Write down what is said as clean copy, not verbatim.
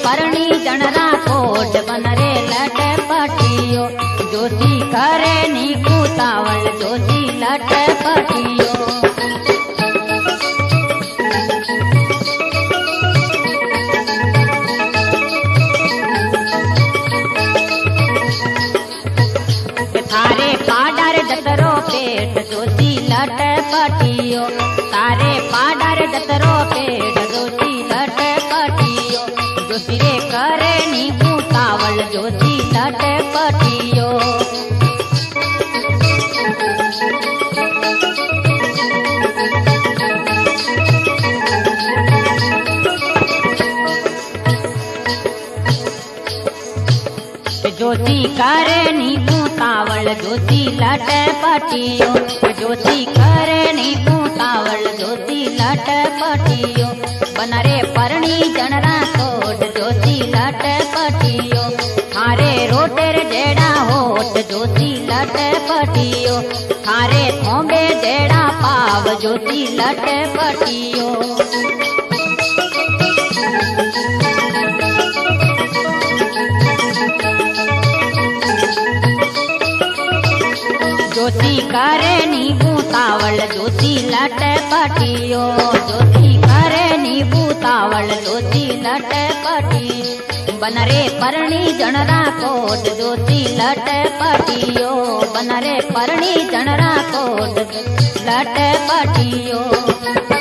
परणी genre coat बन रे लट पटियो जोशी करे नी कुतावल जोशी लट पटियो थारे पाडर जतरो पेट जोशी लट पटियो तारे पाडर जतरो पेट जोशी लट पटियो जोशी रे करे नी कुतावल जोशी लट पटियो जोशी करे नी कुतावल जोशी लट पटियो जोशी करे नी कुतावल जोशी लट पटियो बन रे परणी जनरा कोट जोशी लट पटियो थारे रोटेर जेड़ा होत जोशी लट पटियो थारे थोंबे जेड़ा पाव जोशी लट पटियो जोशी करे नी कुतावल जोशी लट पटियो जोशी करे नी कुतावल जोशी लट पटियो बन रे परणी जनरा कोट जोशी लट पटियो बन रे परणी जनरा कोट लट पटियो।